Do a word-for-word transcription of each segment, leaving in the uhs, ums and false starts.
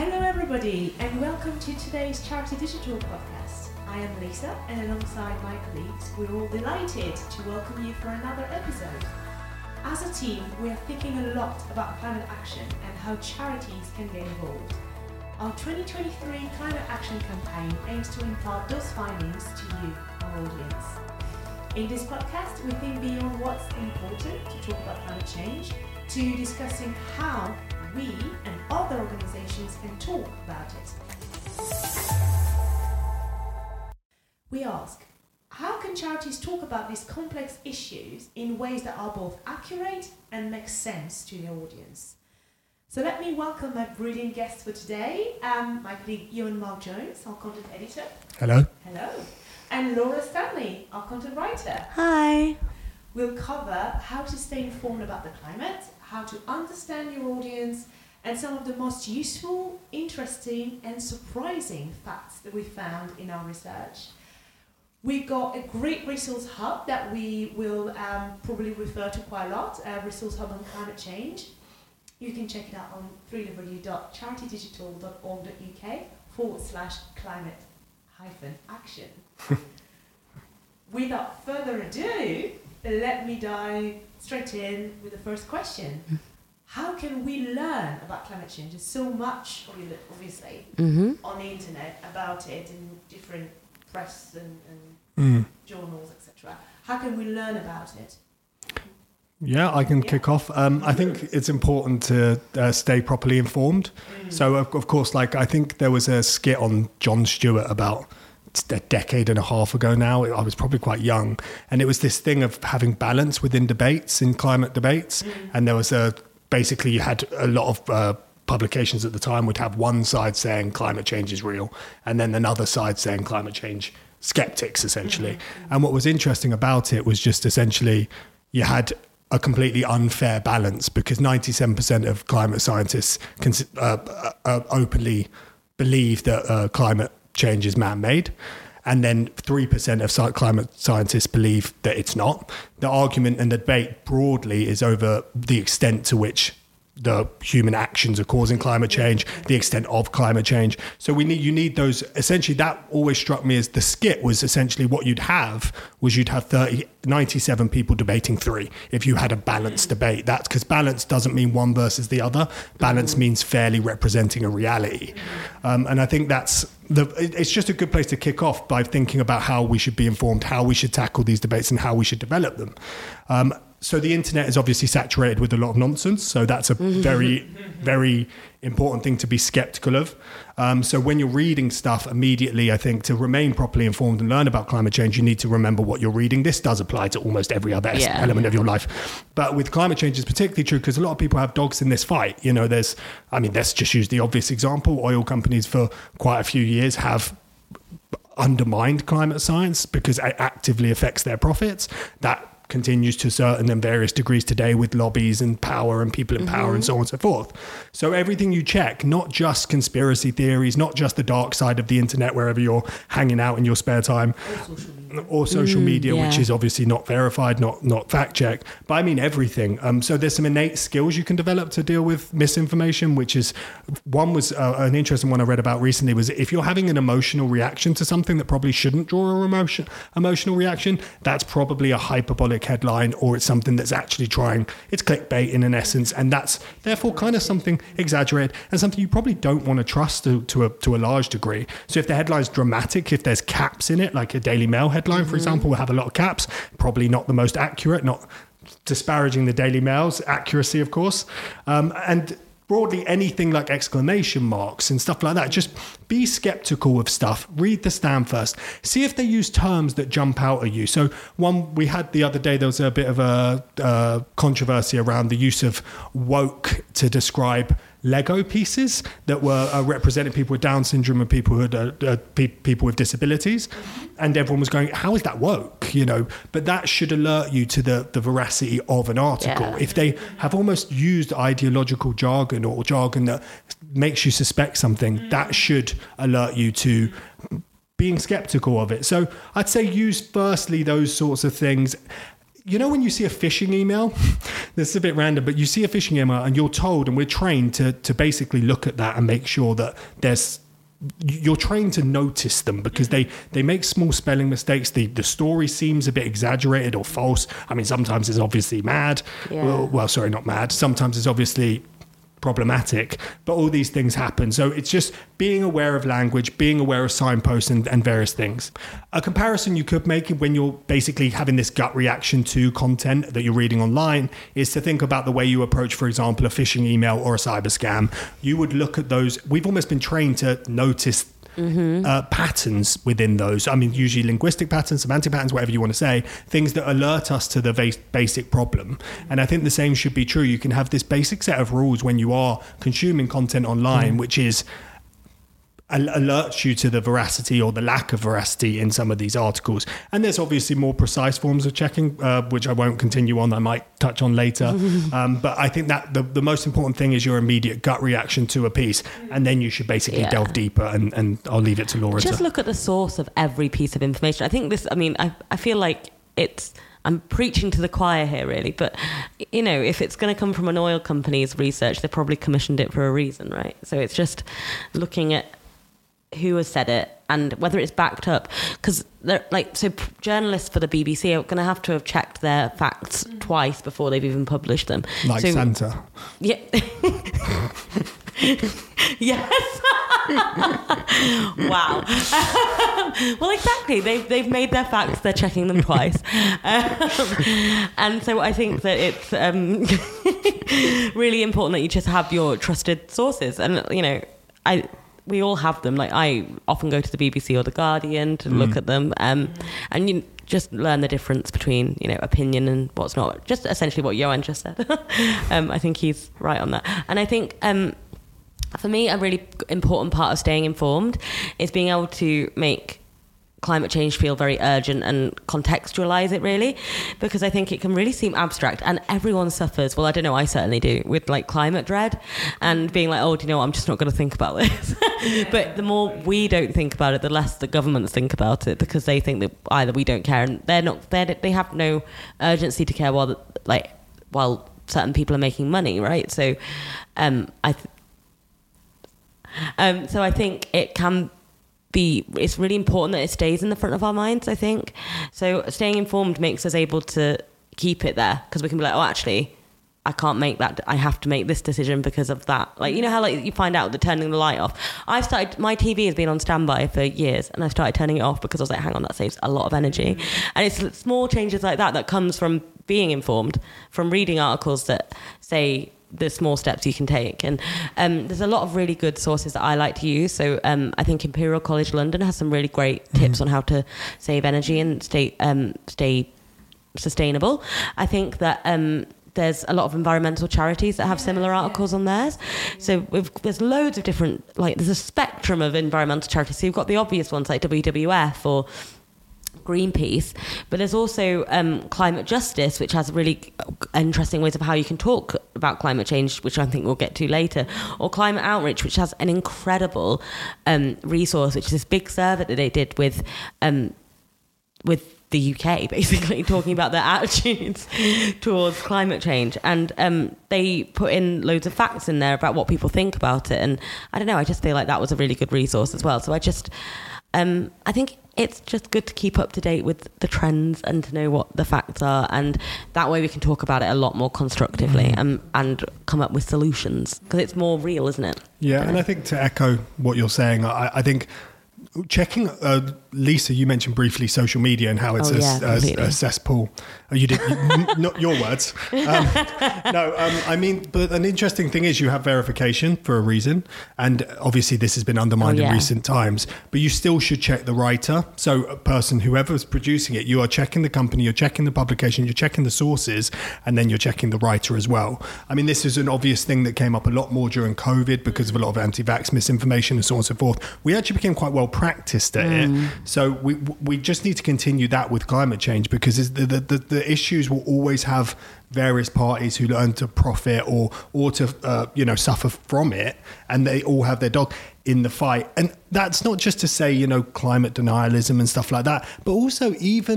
Hello everybody and welcome to today's Charity Digital podcast. I am Lisa and alongside my colleagues we're all delighted to welcome you for another episode. As a team we are thinking a lot about climate action and how charities can get involved. Our twenty twenty-three Climate Action campaign aims to impart those findings to you, our audience. In this podcast we think beyond what's important to talk about climate change to discussing how we and other organisations can talk about it. We ask, how can charities talk about these complex issues in ways that are both accurate and make sense to their audience? So let me welcome my brilliant guests for today, um, my colleague Ewan Mark Jones, our content editor. Hello. Hello. And Laura Stanley, our content writer. Hi. We'll cover how to stay informed about the climate, how to understand your audience, and some of the most useful, interesting and surprising facts that we found in our research. We've got a great resource hub that we will um, probably refer to quite a lot, a resource hub on climate change. You can check it out on www.charitydigital.org.uk forward slash climate hyphen action. Without further ado, let me dive straight in with the first question. How can we learn about climate change? There's so much, obviously, Mm-hmm. on the internet about it in different press and, and Mm. journals, et cetera. How can we learn about it? Yeah, I can Yeah. kick off. Um, I think it's important to uh, stay properly informed. Mm. So, of, of course, like I think there was a skit on Jon Stewart about a decade and a half ago now. I was probably quite young. And it was this thing of having balance within debates, in climate debates. Mm. And there was a, basically you had a lot of uh, publications at the time would have one side saying climate change is real. And then another side saying climate change skeptics, essentially. Mm-hmm. And what was interesting about it was just essentially you had a completely unfair balance because ninety-seven percent of climate scientists can, uh, uh, openly believe that uh, climate change is man-made. And then three percent of climate scientists believe that it's not. The argument and the debate broadly is over the extent to which the human actions are causing climate change, the extent of climate change. So we need, you need those, essentially that always struck me as the skit was essentially what you'd have was you'd have thirty, ninety-seven people debating three. If you had a balanced debate, that's because balance doesn't mean one versus the other. Balance means fairly representing a reality. Um, and I think that's the, it's just a good place to kick off by thinking about how we should be informed, how we should tackle these debates and how we should develop them. Um, So the internet is obviously saturated with a lot of nonsense. So that's a very, very important thing to be skeptical of. Um, so when you're reading stuff immediately, I think to remain properly informed and learn about climate change, you need to remember what you're reading. This does apply to almost every other Yeah. element of your life. But with climate change, it's particularly true because a lot of people have dogs in this fight. You know, there's, I mean, let's just use the obvious example. Oil companies for quite a few years have undermined climate science because it actively affects their profits. That continues to certain and various degrees today with lobbies and power and people in power mm-hmm. and so on and so forth. So everything you check, not just conspiracy theories, not just the dark side of the internet, wherever you're hanging out in your spare time, or social media, or social mm, media yeah. which is obviously not verified, not not fact checked, but I mean everything. Um, so there's some innate skills you can develop to deal with misinformation, which is, one was uh, an interesting one I read about recently was if you're having an emotional reaction to something that probably shouldn't draw an emotion, emotional reaction, that's probably a hyperbolic headline or it's something that's actually trying, it's clickbait in an essence, and that's therefore kind of something exaggerated and something you probably don't want to trust to, to, a, to a large degree. So if the headline's dramatic, if there's caps in it, like a Daily Mail headline, for mm-hmm. example, will have a lot of caps, probably not the most accurate, not disparaging the Daily Mail's accuracy, of course. Um, and broadly anything like exclamation marks and stuff like that. Just be skeptical of stuff. Read the stand first. See if they use terms that jump out at you. So one we had the other day, there was a bit of a uh, controversy around the use of woke to describe Lego pieces that were uh, representing people with Down syndrome and people who had, uh, uh, pe- people with disabilities. And everyone was going, how is that woke? You know, but that should alert you to the, the veracity of an article. Yeah. If they have almost used ideological jargon or jargon that makes you suspect something, mm. that should alert you to being skeptical of it. So I'd say use firstly those sorts of things. you know, when you see a phishing email, this is a bit random, but you see a phishing email and you're told, and we're trained to to basically look at that and make sure that there's, you're trained to notice them because they, they make small spelling mistakes. The the story seems a bit exaggerated or false. I mean, sometimes it's obviously mad. Yeah. Well, well, sorry, not mad. Sometimes it's obviously problematic, but all these things happen. So it's just being aware of language, being aware of signposts and, and various things. A comparison you could make when you're basically having this gut reaction to content that you're reading online is to think about the way you approach, for example, a phishing email or a cyber scam. You would look at those. We've almost been trained to notice Mm-hmm. Uh, patterns within those. I mean, usually linguistic patterns, semantic patterns, whatever you want to say, things that alert us to the va- basic problem. And I think the same should be true. You can have this basic set of rules when you are consuming content online, mm. which is alerts you to the veracity or the lack of veracity in some of these articles. And there's obviously more precise forms of checking, uh, which I won't continue on. I might touch on later. um, but I think that the, the most important thing is your immediate gut reaction to a piece. And then you should basically yeah. delve deeper, and, and I'll leave it to Laura. Just to look at the source of every piece of information. I think this, I mean, I, I feel like it's, I'm preaching to the choir here, really. But, you know, if it's going to come from an oil company's research, they probably commissioned it for a reason, right? So it's just looking at who has said it and whether it's backed up, because they're like, so journalists for the B B C are going to have to have checked their facts mm. twice before they've even published them. Like so, Santa. Yeah. Yes. Wow. Well, exactly. They've they've made their facts. They're checking them twice, um, and so I think that it's um, really important that you just have your trusted sources, and you know, I. We all have them. Like, I often go to the B B C or the Guardian to mm. look at them, um, and you just learn the difference between, you know, opinion and what's not. Just essentially what Johan just said. um, I think he's right on that. And I think um, for me, a really important part of staying informed is being able to make climate change feel very urgent and contextualize it, really, because I think it can really seem abstract, and everyone suffers. Well, I don't know, I certainly do, with like climate dread and being like, oh, do you know what, I'm just not going to think about this. But the more we don't think about it, the less the governments think about it, because they think that either we don't care, and they're not, they're, they have no urgency to care while the, like while certain people are making money, right? So, um, I, th- um, so I think it can. Be, it's really important that it stays in the front of our minds, I think. So staying informed makes us able to keep it there, because we can be like, oh, actually, I can't make that. I have to make this decision because of that. Like, you know how like you find out that turning the light off. I've started, my T V has been on standby for years, and I started turning it off because I was like, hang on, that saves a lot of energy. And it's small changes like that that comes from being informed, from reading articles that say the small steps you can take. And um, there's a lot of really good sources that I like to use. So um, I think Imperial College London has some really great tips mm-hmm. on how to save energy and stay um, stay sustainable. I think that um, there's a lot of environmental charities that have similar articles on theirs. So we've, there's loads of different, like there's a spectrum of environmental charities. So you've got the obvious ones like W W F or Greenpeace, but there's also um, Climate Justice, which has really interesting ways of how you can talk about climate change, which I think we'll get to later, or Climate Outreach, which has an incredible um, resource, which is this big survey that they did with um, with the U K, basically talking about their attitudes towards climate change, and um, they put in loads of facts in there about what people think about it. And I don't know, I just feel like that was a really good resource as well. So I just um, I think it's just good to keep up to date with the trends and to know what the facts are, and that way we can talk about it a lot more constructively mm. and, and come up with solutions, because it's more real, isn't it? Yeah, and I think to echo what you're saying, I, I think checking, uh, Lisa, you mentioned briefly social media and how it's oh, a, yeah, a, a cesspool. Oh, you did, you, not your words. Um, no, um, I mean, but an interesting thing is you have verification for a reason. And obviously this has been undermined oh, yeah. in recent times, but you still should check the writer. So a person, whoever's producing it, you are checking the company, you're checking the publication, you're checking the sources, and then you're checking the writer as well. I mean, this is an obvious thing that came up a lot more during COVID because of a lot of anti-vax misinformation and so on and so forth. We actually became quite well practiced at mm. it. So we we just need to continue that with climate change, because the, the, the, the issues will always have various parties who learn to profit or or to uh, you know suffer from it, and they all have their dog in the fight. And that's not just to say, you know, climate denialism and stuff like that, but also even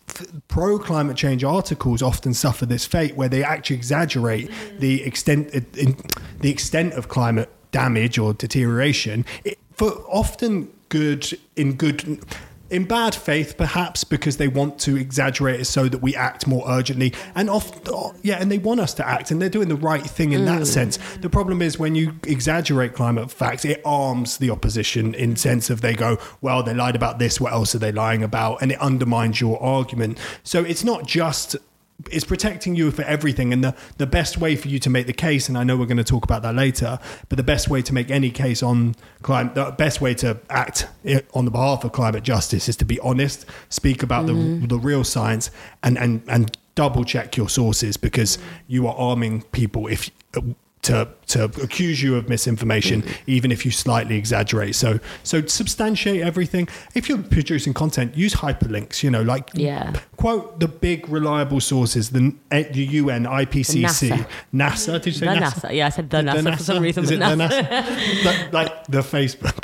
pro climate change articles often suffer this fate where they actually exaggerate the extent in, the extent of climate damage or deterioration for often good in good in bad faith, perhaps, because they want to exaggerate it so that we act more urgently. And often, yeah, and they want us to act, and they're doing the right thing in that sense. The problem is when you exaggerate climate facts, it arms the opposition in sense of they go, well, they lied about this, what else are they lying about? And it undermines your argument. So it's not just... it's protecting you for everything, and the, the best way for you to make the case, and I know we're going to talk about that later, but the best way to make any case on climate, the best way to act on the behalf of climate justice is to be honest, speak about mm-hmm. the the real science, and, and, and double check your sources, because you are arming people if to to accuse you of misinformation, mm-hmm. even if you slightly exaggerate. So so substantiate everything. If you're producing content, use hyperlinks, you know, like yeah. quote the big reliable sources, the, the U N, I P C C, NASA. NASA, did you say the NASA? NASA? Yeah, I said the, the NASA, NASA for some reason. Is it NASA. the NASA? like, like the Facebook.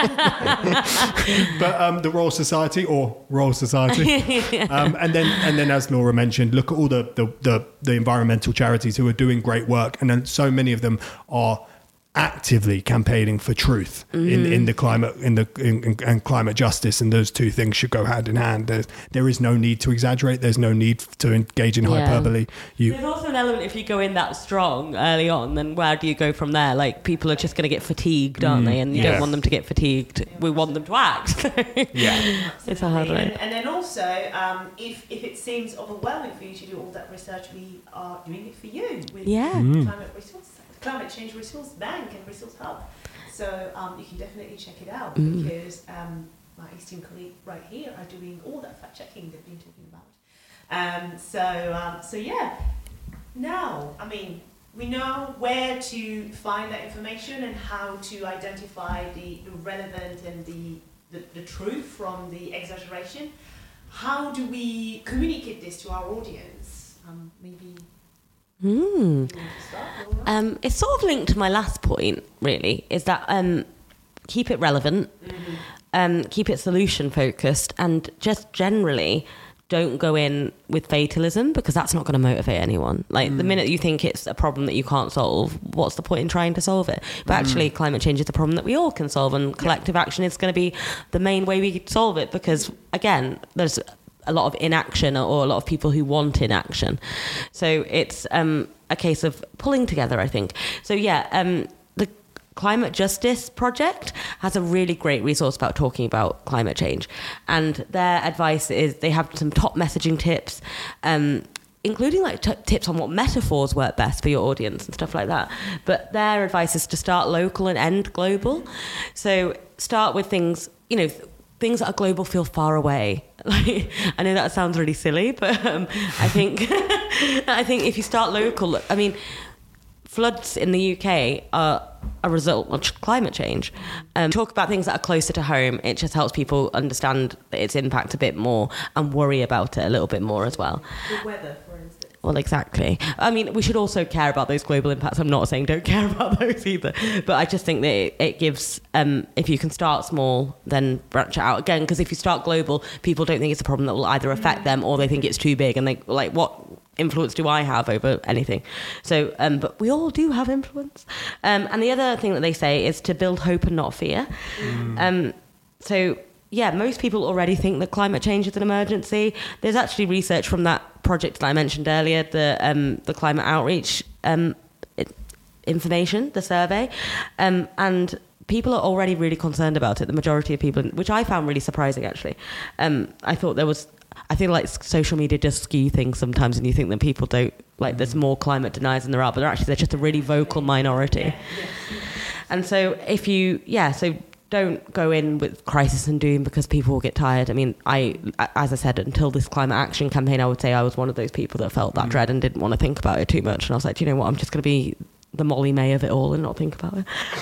But um, the Royal Society or Royal Society. um, and then and then as Laura mentioned, look at all the, the, the, the environmental charities who are doing great work, and then so many of them are actively campaigning for truth mm. in, in the climate in the in, in, and climate justice, and those two things should go hand in hand. There's, there is no need to exaggerate. There's no need to engage in yeah. hyperbole. You, There's also an element, if you go in that strong early on, then where do you go from there? Like, people are just going to get fatigued, aren't mm, they? And you yeah. don't want them to get fatigued. We want them to act. yeah, it's a hard one. And, and then also, um, if if it seems overwhelming for you to do all that research, we are doing it for you with yeah. mm. climate resource. Climate Change Resource Bank and Resource Hub. So um, you can definitely check it out mm. because um, my esteemed colleague right here are doing all that fact checking they've been talking about. Um, so um, so yeah. Now, I mean, we know where to find that information and how to identify the, the relevant and the, the the truth from the exaggeration. How do we communicate this to our audience? Um, maybe. Mm. Um, it's sort of linked to my last point, really, is that um, keep it relevant, mm-hmm. um, keep it solution focused, and just generally don't go in with fatalism, because that's not going to motivate anyone. Like mm. the minute you think it's a problem that you can't solve, what's the point in trying to solve it? But mm. actually climate change is a problem that we all can solve, and collective yeah. action is going to be the main way we solve it, because again, there's a lot of inaction, or a lot of people who want inaction. So it's um, a case of pulling together, I think. So yeah, um, the Climate Justice Project has a really great resource about talking about climate change. And their advice is, they have some top messaging tips, um, including like t- tips on what metaphors work best for your audience and stuff like that. But their advice is to start local and end global. So start with things, you know, th- things that are global feel far away. Like, I know that sounds really silly, but um, I think I think if you start local, I mean, floods in the U K are a result of climate change. Um, talk about things that are closer to home. It just helps people understand its impact a bit more and worry about it a little bit more as well. The weather, for instance. Well, exactly. I mean, we should also care about those global impacts. I'm not saying don't care about those either. But I just think that it, it gives, um, if you can start small, then branch it out again. Because if you start global, people don't think it's a problem that will either affect them, or they think it's too big. And they like, what influence do I have over anything? So, um, but we all do have influence. Um, and the other thing that they say is to build hope and not fear. Mm. Um, so... Yeah, most people already think that climate change is an emergency. There's actually research from that project that I mentioned earlier, the um, the climate outreach um, information, the survey, um, and people are already really concerned about it. The majority of people, which I found really surprising, actually. Um, I thought there was, I feel like social media does skew things sometimes, and you think that people don't, like there's more climate deniers than there are, but they're actually, they're just a really vocal minority. And so if you, yeah, so don't go in with crisis and doom, because people will get tired. I mean, I, as I said, until this climate action campaign, I would say I was one of those people that felt that mm. dread and didn't want to think about it too much. And I was like, do you know what? I'm just going to be the Molly May of it all and not think about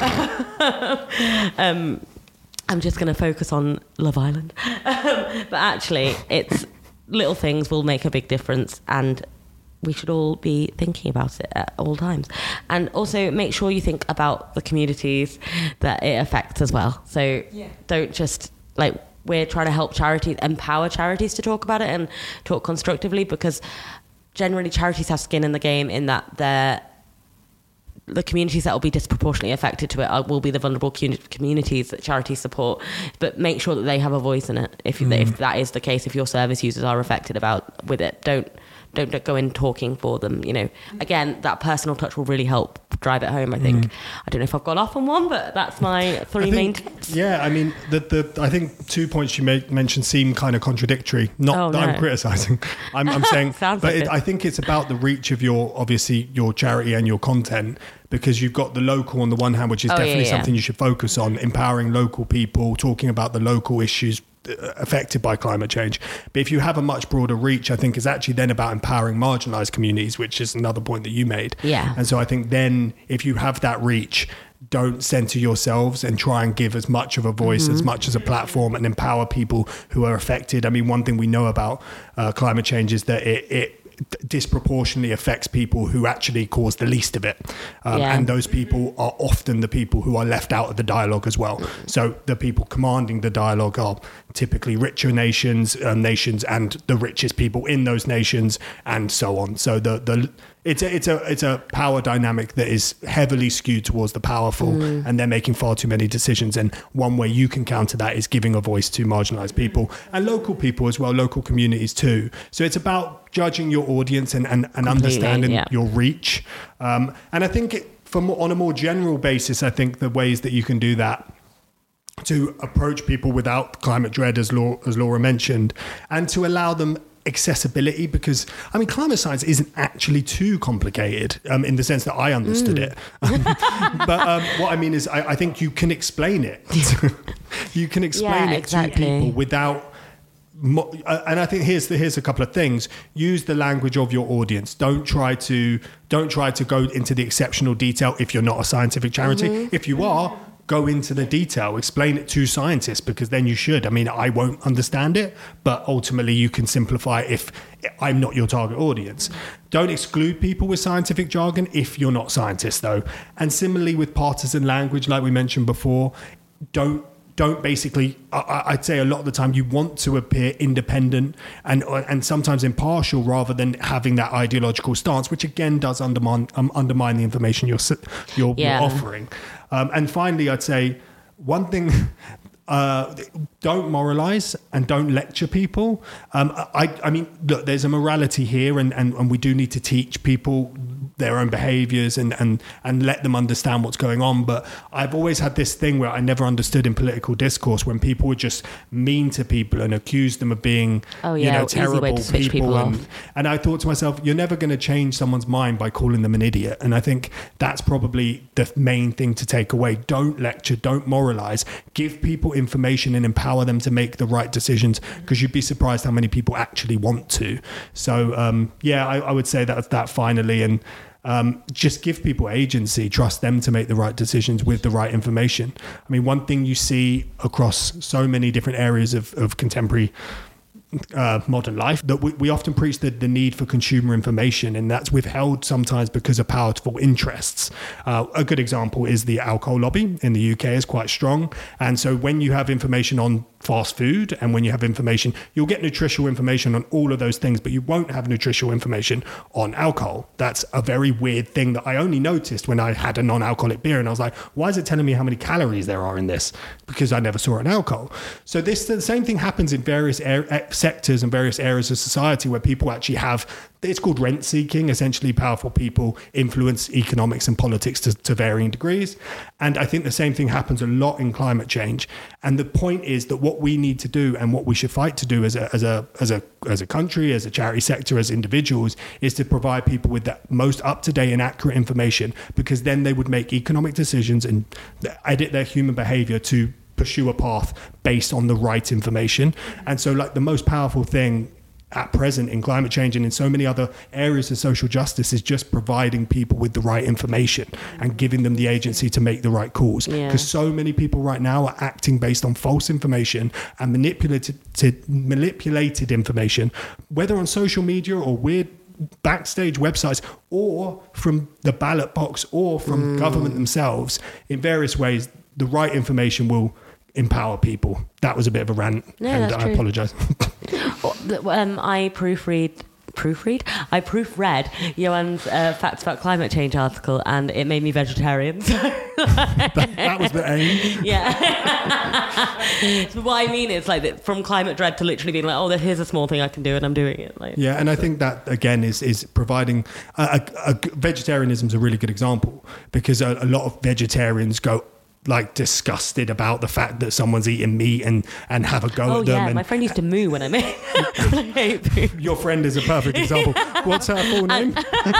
it. um, I'm just going to focus on Love Island. Um, but actually, it's little things will make a big difference, and we should all be thinking about it at all times. And also make sure you think about the communities that it affects as well. So yeah. don't just, like, we're trying to help charities, empower charities to talk about it and talk constructively, because generally charities have skin in the game in that they're the communities that will be disproportionately affected to it are, will be the vulnerable communities that charities support, but make sure that they have a voice in it. If, mm. if that is the case, if your service users are affected about with it, don't, don't don't go in talking for them. You know, again, that personal touch will really help drive it home. I think. Mm. I don't know if I've gone off on one, but that's my three think, main tips. Yeah, I mean, the the I think two points you made, mentioned seem kind of contradictory. Not oh, that no. I'm criticising. I'm, I'm saying, Sounds but like it, it. I think it's about the reach of your obviously your charity and your content. Because you've got the local on the one hand, which is oh, definitely yeah, yeah. something you should focus on, empowering local people, talking about the local issues affected by climate change. But if you have a much broader reach, I think it's actually then about empowering marginalized communities, which is another point that you made. Yeah. And so I think then if you have that reach, don't center yourselves and try and give as much of a voice, mm-hmm. as much as a platform, and empower people who are affected. I mean, one thing we know about uh, climate change is that it, it disproportionately affects people who actually cause the least of it. Um, yeah. And those people are often the people who are left out of the dialogue as well. So the people commanding the dialogue are typically richer nations, um, nations and the richest people in those nations, and so on. So the the it's a it's a it's a power dynamic that is heavily skewed towards the powerful, mm. and they're making far too many decisions. And one way you can counter that is giving a voice to marginalized people and local people as well, local communities too. So it's about judging your audience and and, and understanding yeah. your reach. Um, and I think it, from on a more general basis, I think the ways that you can do that to approach people without climate dread, as Laura, as Laura mentioned, and to allow them accessibility, because I mean climate science isn't actually too complicated um, in the sense that I understood mm. it but um, what I mean is I, I think you can explain it you can explain yeah, it exactly. to people without mo- uh, and I think here's the, here's a couple of things. Use the language of your audience. Don't try to don't try to go into the exceptional detail if you're not a scientific charity. Mm-hmm. If you are, go into the detail, explain it to scientists, because then you should. I mean, I won't understand it, but ultimately you can simplify it if I'm not your target audience. Don't exclude people with scientific jargon if you're not scientists, though. And similarly with partisan language, like we mentioned before, don't don't basically, I, I'd say a lot of the time you want to appear independent and and sometimes impartial rather than having that ideological stance, which again does undermine um, undermine the information you're you're, yeah. you're offering. Um, and finally, I'd say one thing, uh, don't moralize and don't lecture people. Um, I, I mean, look, there's a morality here, and, and, and we do need to teach people their own behaviors and, and, and let them understand what's going on. But I've always had this thing where I never understood in political discourse when people would just mean to people and accuse them of being, oh, yeah, you know, easy terrible way to switch people. people and, off. and I thought to myself, you're never going to change someone's mind by calling them an idiot. And I think that's probably the main thing to take away. Don't lecture, don't moralize, give people information and empower them to make the right decisions, because you'd be surprised how many people actually want to. So um, yeah, I, I would say that's that finally. And Um, just give people agency, trust them to make the right decisions with the right information. I mean, one thing you see across so many different areas of, of contemporary uh, modern life, that we, we often preach the, the need for consumer information, and that's withheld sometimes because of powerful interests. Uh, a good example is the alcohol lobby in the U K is quite strong. And so when you have information on fast food and when you have information, you'll get nutritional information on all of those things, but you won't have nutritional information on alcohol. That's a very weird thing that I only noticed when I had a non-alcoholic beer, and I was like, why is it telling me how many calories there are in this? Because I never saw it in alcohol. So this the same thing happens in various air, sectors and various areas of society where people actually have, it's called rent seeking. Essentially, powerful people influence economics and politics to, to varying degrees. And I think the same thing happens a lot in climate change. And the point is that what we need to do and what we should fight to do as a as a as a as a country, as a charity sector, as individuals, is to provide people with the most up-to-date and accurate information, because then they would make economic decisions and edit their human behavior to pursue a path based on the right information. And so, like, the most powerful thing at present in climate change and in so many other areas of social justice is just providing people with the right information and giving them the agency to make the right calls. Because yeah. so many people right now are acting based on false information and manipulated manipulated information, whether on social media or weird backstage websites or from the ballot box or from mm. government themselves. In various ways, the right information will empower people. That was a bit of a rant, No, and that's I true. apologise. Um, I proofread. Proofread? I proofread Johan's uh, Facts About Climate Change article, and it made me vegetarian. So that, that was the aim. Yeah. So what I mean is like that from climate dread to literally being like, oh, here's a small thing I can do, and I'm doing it. Like, Yeah, and I think that again is is providing a, a, a vegetarianism is a really good example, because a, a lot of vegetarians go like disgusted about the fact that someone's eating meat and and have a go oh at them. yeah, and my friend used to moo when I made. when I ate food. Your friend is a perfect example. What's her full name?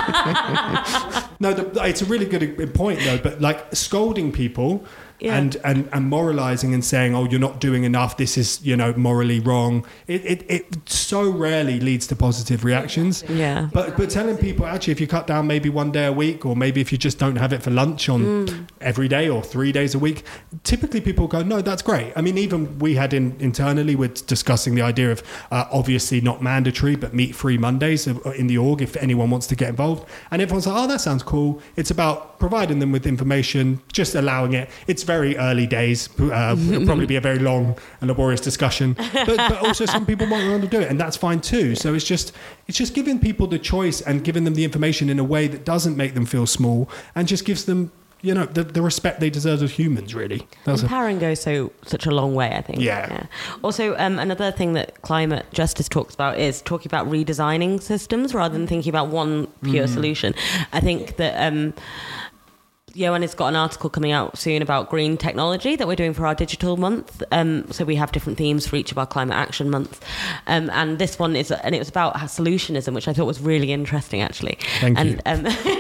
No, the, it's a really good point though. But like scolding people. Yeah. And, and and moralizing and saying, oh, you're not doing enough, this is, you know, morally wrong. It, it it so rarely leads to positive reactions. Yeah. But but telling people, actually, if you cut down maybe one day a week, or maybe if you just don't have it for lunch on Mm. every day or three days a week, typically people go, no, that's great. I mean, even we had in, internally, we're discussing the idea of uh, obviously not mandatory, but meat-free Mondays in the org if anyone wants to get involved. And everyone's like, oh, that sounds cool. It's about providing them with information, just allowing it. It's very early days. Uh, it'll probably be a very long and laborious discussion, but, but also some people might want to do it, and that's fine too. So it's just it's just giving people the choice and giving them the information in a way that doesn't make them feel small, and just gives them, you know, the, the respect they deserve as humans. Really, that's empowering goes so such a long way, I think. Yeah. yeah. Also, um, another thing that climate justice talks about is talking about redesigning systems rather than thinking about one pure mm. solution. I think that. Um, Johan has got an article coming out soon about green technology that we're doing for our digital month. Um, so we have different themes for each of our climate action months. Um, and this one is, and it was about solutionism, which I thought was really interesting, actually. Thank and, you. Um,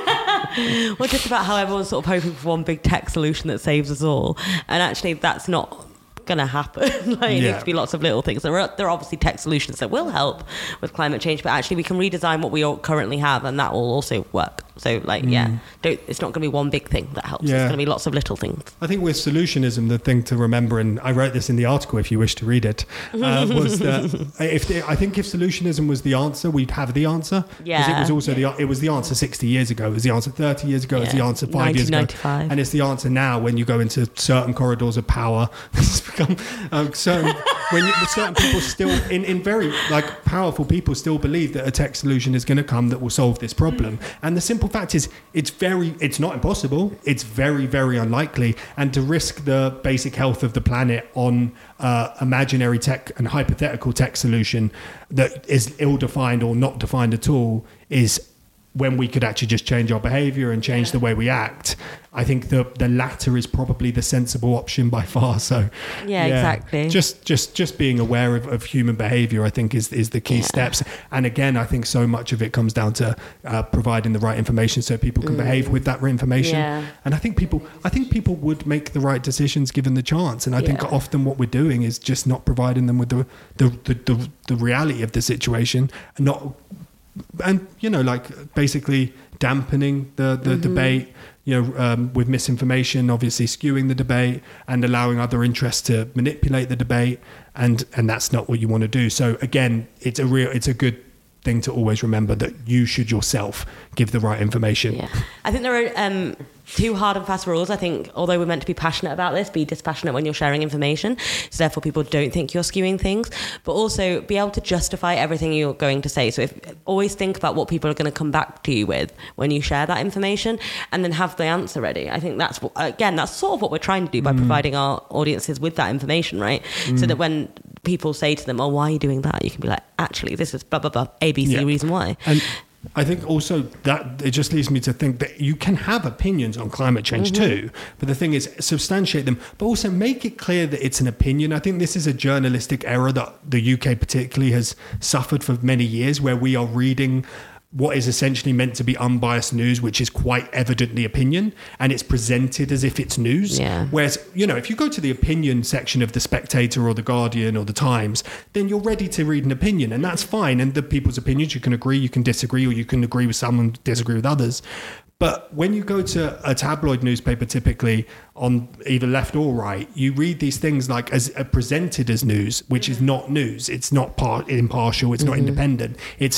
well, just about how everyone's sort of hoping for one big tech solution that saves us all. And actually, that's not going to happen. Like, it yeah. needs to be lots of little things. There are, there are obviously tech solutions that will help with climate change, but actually we can redesign what we all currently have, and that will also work. So, like, mm. yeah, don't, it's not going to be one big thing that helps. Yeah. It's going to be lots of little things. I think with solutionism, the thing to remember, and I wrote this in the article if you wish to read it, uh, was that if the, I think if solutionism was the answer, we'd have the answer. Yeah. Because it was also the it was the answer sixty years ago. It was the answer thirty years ago. Yeah. It's the answer five years ago. And it's the answer now when you go into certain corridors of power. It's become um, certain when you, certain people still in, in very like powerful people still believe that a tech solution is going to come that will solve this problem. And the simple fact is, it's very, it's not impossible. It's very, very unlikely. And to risk the basic health of the planet on uh, imaginary tech and hypothetical tech solution that is ill-defined or not defined at all is when we could actually just change our behavior and change yeah. the way we act. I think the the latter is probably the sensible option by far. So yeah, yeah exactly. Just just just being aware of, of human behavior, I think, is is the key yeah. steps. And again, I think so much of it comes down to uh, providing the right information so people can mm. behave with that information. Yeah. And I think people I think people would make the right decisions given the chance. And I yeah. think often what we're doing is just not providing them with the the the, the, the reality of the situation, and not and you know like basically dampening the the mm-hmm. debate. You know, um, with misinformation, obviously skewing the debate and allowing other interests to manipulate the debate, and and that's not what you want to do. So again, it's a real, it's a good thing to always remember that you should yourself give the right information. Yeah, I think there are um, two hard and fast rules. I think, although we're meant to be passionate about this, be dispassionate when you're sharing information, so therefore people don't think you're skewing things. But also be able to justify everything you're going to say. So if always think about what people are going to come back to you with when you share that information, and then have the answer ready. I think that's what, again, that's sort of what we're trying to do by mm. providing our audiences with that information, right? Mm. So that when people say to them, oh, why are you doing that? You can be like, actually, this is blah, blah, blah, A, B, C, yeah. reason why. And I think also that it just leads me to think that you can have opinions on climate change mm-hmm. too, but the thing is substantiate them, but also make it clear that it's an opinion. I think this is a journalistic error that the U K particularly has suffered for many years, where we are reading what is essentially meant to be unbiased news, which is quite evidently opinion, and it's presented as if it's news. Yeah. Whereas, you know, if you go to the opinion section of The Spectator or The Guardian or The Times, then you're ready to read an opinion, and that's fine. And the people's opinions, you can agree, you can disagree, or you can agree with some and disagree with others. But when you go to a tabloid newspaper, typically on either left or right, you read these things like as uh, presented as news, which is not news. It's not par- impartial. It's mm-hmm. not independent. It's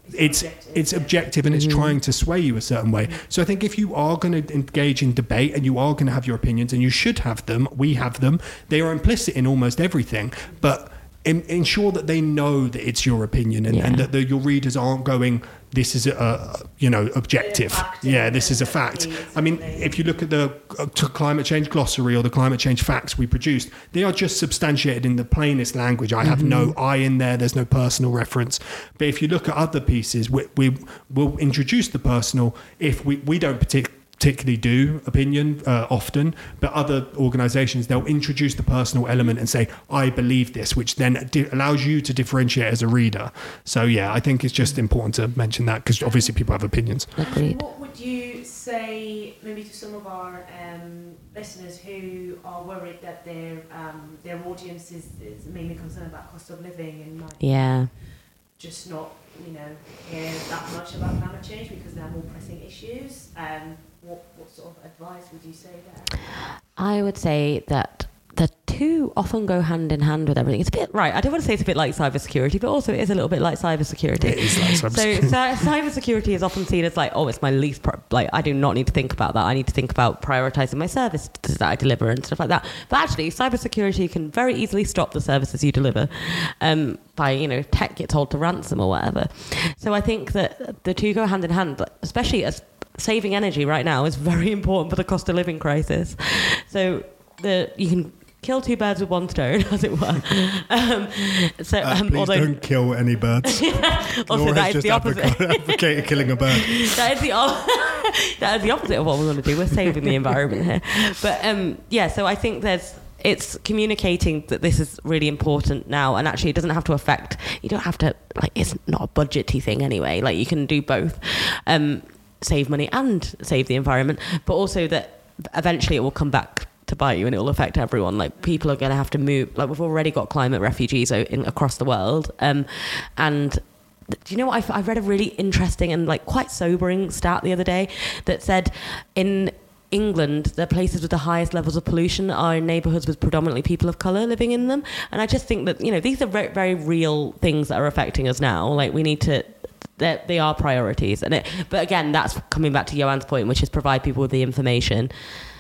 it's objective, it's yeah. objective and it's trying to sway you a certain way. So I think if you are going to engage in debate and you are going to have your opinions, and you should have them, we have them, they are implicit in almost everything, but in, ensure that they know that it's your opinion, and, Yeah. and that the, your readers aren't going, this is a, a you know objective, fact, yeah, this is a fact. I mean, if you look at the uh, to climate change glossary or the climate change facts we produced, they are just substantiated in the plainest language. I have no I in there, there's no personal reference. But if you look at other pieces, we, we will introduce the personal. If we, we don't particularly particularly do opinion uh, often, but other organizations, they'll introduce the personal element and say, I believe this, which then di- allows you to differentiate as a reader. So yeah, I think it's just important to mention that, because obviously people have opinions. Agreed. What would you say maybe to some of our um, listeners who are worried that their um, their audience is, is mainly concerned about cost of living and might Yeah. just not, you know, care that much about climate change because there are more pressing issues? Um, what, what sort of advice would you say there? I would say that the two often go hand in hand with everything. It's a bit, right, I don't want to say it's a bit like cybersecurity, but also it is a little bit like cybersecurity. It is like So cybersecurity. cy- cybersecurity is often seen as like, oh, it's my least, pro- like, I do not need to think about that. I need to think about prioritizing my service that I deliver and stuff like that. But actually, cybersecurity can very easily stop the services you deliver um, by, you know, tech gets held to ransom or whatever. So I think that the two go hand in hand, but especially as saving energy right now is very important for the cost of living crisis. So the you can kill two birds with one stone, as it were. Um, so, Uh, um, please although, don't kill any birds. also Laura that has is just the opposite. advoca- advocated killing a bird. that is the op- that is the opposite of what we want to do. We're saving the environment here. But um, yeah, so I think there's it's communicating that this is really important now, and actually it doesn't have to affect. You don't have to like. It's not a budgety thing anyway. Like you can do both. Um, save money and save the environment, but also that eventually it will come back to bite you and it will affect everyone. Like people are going to have to move. Like we've already got climate refugees in, across the world, um, and do you know what? I, I read a really interesting and like quite sobering stat the other day that said in England, the places with the highest levels of pollution are in neighbourhoods with predominantly people of colour living in them. And I just think that, you know, these are very, very real things that are affecting us now. Like we need to, they are priorities. And it, but again, that's coming back to Joanne's point, which is provide people with the information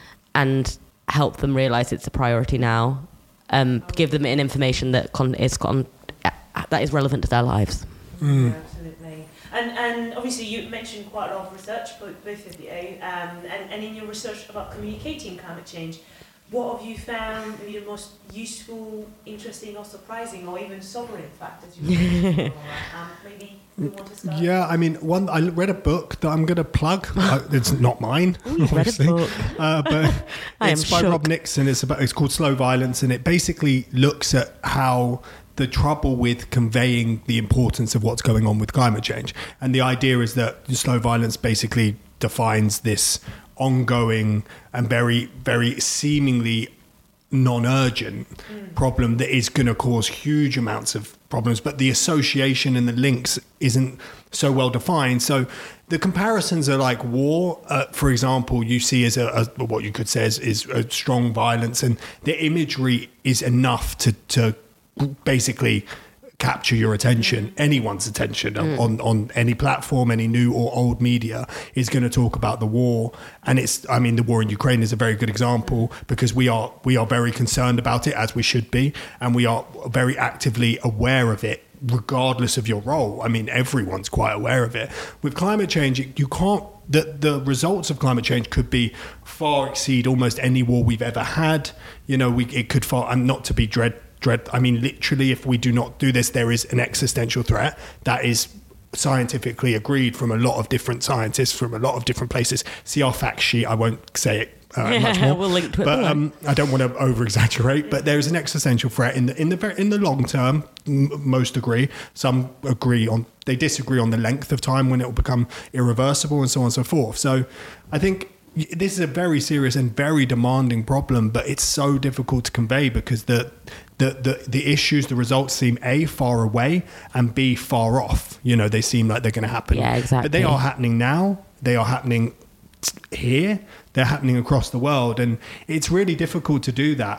and help them realise it's a priority now. Um, give them an information that con- is con- that is relevant to their lives. Mm. Yeah, absolutely. And and obviously you mentioned quite a lot of research, both, both of you, um, and, and in your research about communicating climate change, what have you found maybe the most useful, interesting or surprising or even sobering fact as you um, maybe you want to start? Yeah, I mean, one I read a book that I'm going to plug. uh, it's not mine, Ooh, you've read a obviously, book. uh, but I it's am by shook. Rob Nixon. It's about. It's called Slow Violence, and it basically looks at how the trouble with conveying the importance of what's going on with climate change, and the idea is that slow violence basically defines this ongoing and very, very seemingly non-urgent mm. problem that is going to cause huge amounts of problems, but the association and the links isn't so well defined. So the comparisons are like war, uh, for example, you see as a, a what you could say is, is a strong violence, and the imagery is enough to to basically capture your attention, anyone's attention mm. on, on any platform, any new or old media is going to talk about the war. And it's, I mean, the war in Ukraine is a very good example because we are, we are very concerned about it, as we should be. And we are very actively aware of it, regardless of your role. I mean, everyone's quite aware of it. With climate change, you can't, the, the results of climate change could be far exceed almost any war we've ever had. You know, we, it could far, and not to be dread, dread. I mean, literally, if we do not do this, there is an existential threat that is scientifically agreed from a lot of different scientists from a lot of different places. See our fact sheet. I won't say it uh, yeah, much more. We'll link to it. But um, I don't want to over exaggerate. But there is an existential threat in the in the very, in the long term. M- most agree. Some agree on. They disagree on the length of time when it will become irreversible and so on and so forth. So I think this is a very serious and very demanding problem, but it's so difficult to convey because the The, the the issues, the results seem A, far away, and B, far off. You know, they seem like they're going to happen. Yeah, exactly. But they are happening now. They are happening here. They're happening across the world. And it's really difficult to do that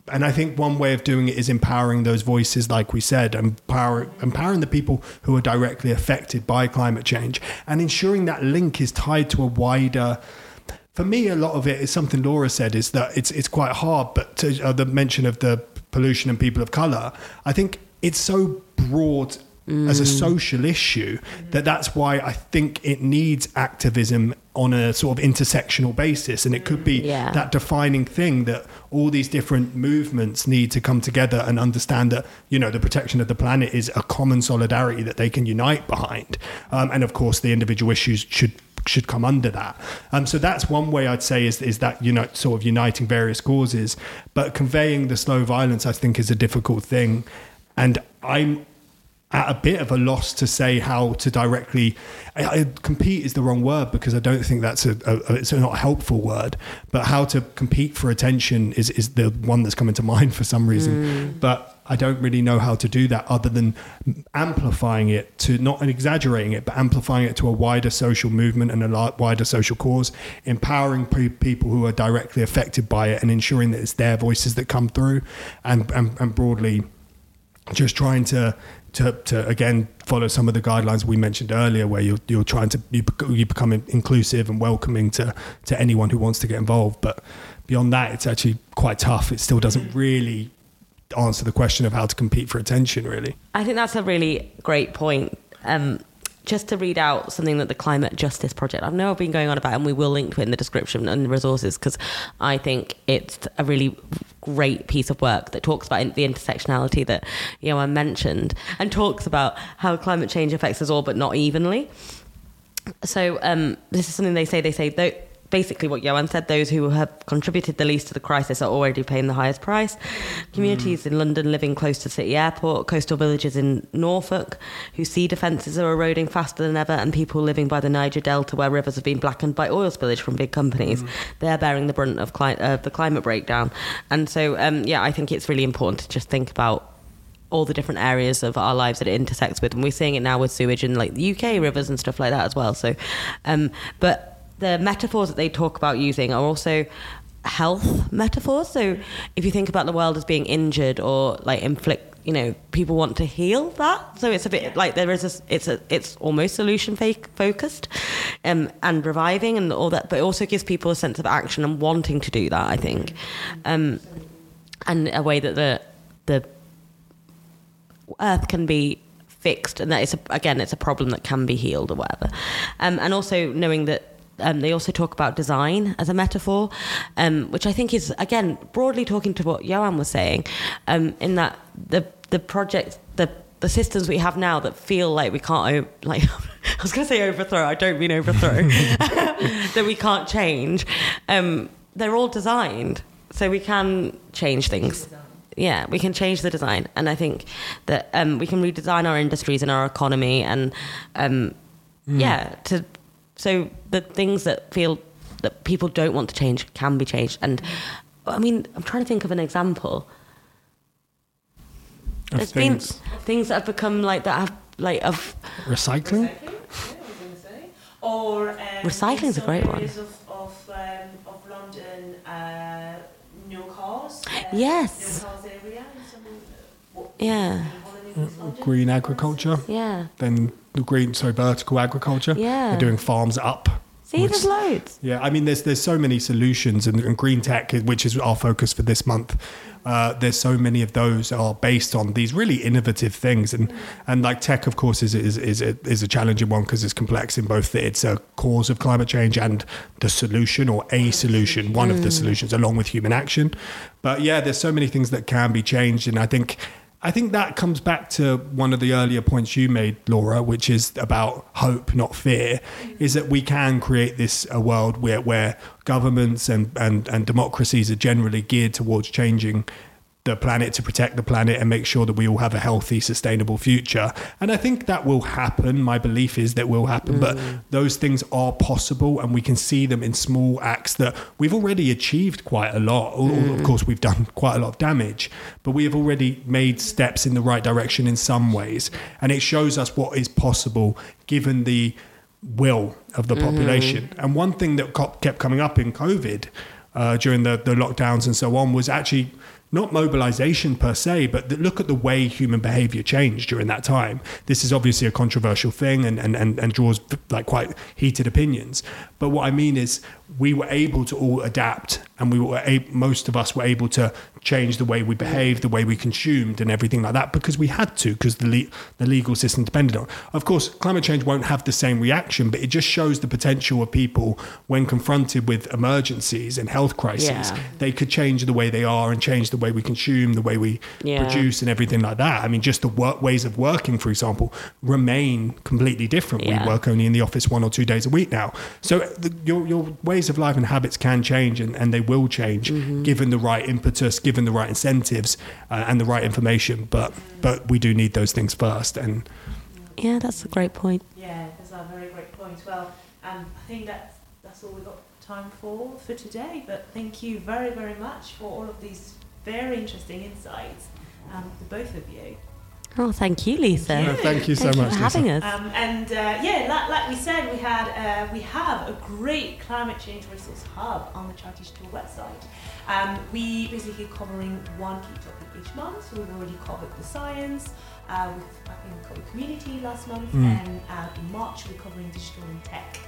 and I think one way of doing it is empowering those voices, like we said, empower, empowering the people who are directly affected by climate change, and ensuring that link is tied to a wider. For me, a lot of it is something Laura said, is that it's it's quite hard, but to uh, the mention of the pollution and people of colour, I think it's so broad mm. as a social issue that that's why I think it needs activism on a sort of intersectional basis, and it could be yeah. that defining thing that all these different movements need to come together and understand that, you know, the protection of the planet is a common solidarity that they can unite behind, um, and of course the individual issues should should come under that. Um, so that's one way I'd say is is that, you know, sort of uniting various causes, but conveying the slow violence I think is a difficult thing, and I'm at a bit of a loss to say how to directly I, I, compete is the wrong word, because I don't think that's a, a it's a not a helpful word, but how to compete for attention is is the one that's coming to mind for some reason. Mm. But I don't really know how to do that other than amplifying it to, not exaggerating it, but amplifying it to a wider social movement and a wider social cause, empowering pe- people who are directly affected by it and ensuring that it's their voices that come through, and, and, and broadly just trying to, to, to again, follow some of the guidelines we mentioned earlier, where you're, you're trying to, you, you become inclusive and welcoming to, to anyone who wants to get involved. But beyond that, it's actually quite tough. It still doesn't really answer the question of how to compete for attention, really. I think that's a really great point. Um, just to read out something that the Climate Justice Project, I know I've been going on about, and we will link to it in the description and the resources, because I think it's a really great piece of work that talks about the intersectionality that Johan mentioned, and talks about how climate change affects us all, but not evenly. So um, this is something they say, they say, though, basically what Johan said, those who have contributed the least to the crisis are already paying the highest price. Communities mm. in London living close to City Airport, coastal villages in Norfolk, whose sea defences are eroding faster than ever, and people living by the Niger Delta, where rivers have been blackened by oil spillage from big companies. Mm. They're bearing the brunt of cli- uh, the climate breakdown. And so, um, yeah, I think it's really important to just think about all the different areas of our lives that it intersects with. And we're seeing it now with sewage in like the U K rivers and stuff like that as well. So, um, but the metaphors that they talk about using are also health metaphors. So if you think about the world as being injured or like inflict, you know, people want to heal that. So it's a bit like there is a, it's a, it's almost solution focused, um, and reviving and all that, but it also gives people a sense of action and wanting to do that, I think. Um, and a way that the, the earth can be fixed, and that it's a, again, it's a problem that can be healed or whatever. Um, and also knowing that, Um, they also talk about design as a metaphor, um, which I think is, again, broadly talking to what Johan was saying, um, in that the the project, the the systems we have now that feel like we can't, like, I was going to say overthrow, I don't mean overthrow, that we can't change, um, they're all designed, so we can change things. Yeah, we can change the design. And I think that um, we can redesign our industries and our economy, and, um, mm. yeah, to... So the things that feel that people don't want to change can be changed. And I mean, I'm trying to think of an example. Of There's things. been things that have become like that have like of recycling. Recycling, yeah, I was going to say. Or um, recycling is a great one. Of of, um, of London, uh, no cars. Uh, yes. No cars area. Some, uh, yeah. Green agriculture. Yeah. Then the green, sorry, vertical agriculture. Yeah. They're doing farms up. See, which, there's loads. Yeah, I mean, there's there's so many solutions, and, and green tech, which is our focus for this month. Uh, there's so many of those are based on these really innovative things, and and like tech, of course, is is is a, is a challenging one because it's complex in both that it's a cause of climate change and the solution, or a solution, one mm. of the solutions, along with human action. But yeah, there's so many things that can be changed, and I think. I think that comes back to one of the earlier points you made, Laura, which is about hope, not fear, is that we can create this a world where, where governments and, and, and democracies are generally geared towards changing the planet to protect the planet and make sure that we all have a healthy, sustainable future. And I think that will happen. My belief is that will happen, mm. but those things are possible, and we can see them in small acts that we've already achieved quite a lot. Mm. Of course, we've done quite a lot of damage, but we have already made steps in the right direction in some ways. And it shows us what is possible given the will of the mm. population. And one thing that kept coming up in COVID uh, during the, the lockdowns and so on was actually not mobilization per se, but look at the way human behavior changed during that time. This is obviously a controversial thing and, and, and, and draws like quite heated opinions. But what I mean is we were able to all adapt, and we were able, most of us were able to change the way we behaved, the way we consumed and everything like that, because we had to, because the, le- the legal system depended on it. Of course, climate change won't have the same reaction, but it just shows the potential of people when confronted with emergencies and health crises. Yeah. They could change the way they are and change the way we consume, the way we Yeah. produce and everything like that. I mean, just the work ways of working, for example, remain completely different. Yeah. We work only in the office one or two days a week now. So the, your, your ways of life and habits can change, and, and they will change mm-hmm. given the right impetus, given the right incentives uh, and the right information. But but we do need those things first. And yeah, that's a great point. Yeah, that's a very great point. Well, um, I think that's, that's all we've got time for for today. But thank you very, very much for all of these very interesting insights, um, to both of you. Oh, thank you, Lisa. Thank you. No, thank you so Thank you much, for having Lisa. us. Um, and uh, yeah, like, like we said, we had uh, we have a great climate change resource hub on the Charity Digital website. Um, we basically covering one key topic each month. So we've already covered the science. Uh, with, I think we covered community last month, Mm. and uh, in March we're covering digital and tech.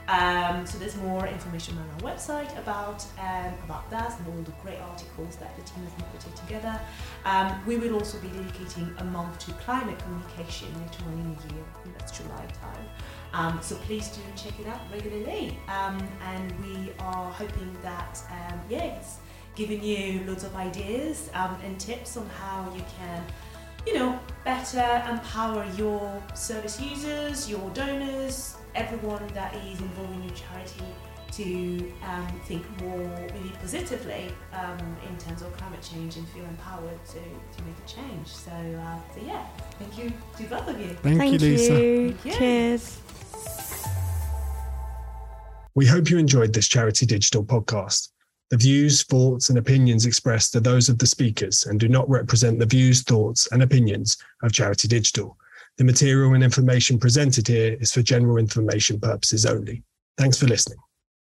Um, so there's more information on our website about um, about that and all the great articles that the team has been putting together. Um, we will also be dedicating a month to climate communication later on in the year. I think that's July time. Um, so please do check it out regularly. Um, and we are hoping that um, yeah, it's given you loads of ideas um, and tips on how you can, you know, better empower your service users, your donors, everyone that is involved in your charity to um, think more maybe positively um, in terms of climate change and feel empowered to, to make a change. So, uh, so yeah, thank you to both of you. Thank, Thank you, Lisa. you. Thank you. Cheers. We hope you enjoyed this Charity Digital podcast. The views, thoughts, and opinions expressed are those of the speakers and do not represent the views, thoughts, and opinions of Charity Digital. The material and information presented here is for general information purposes only. Thanks for listening.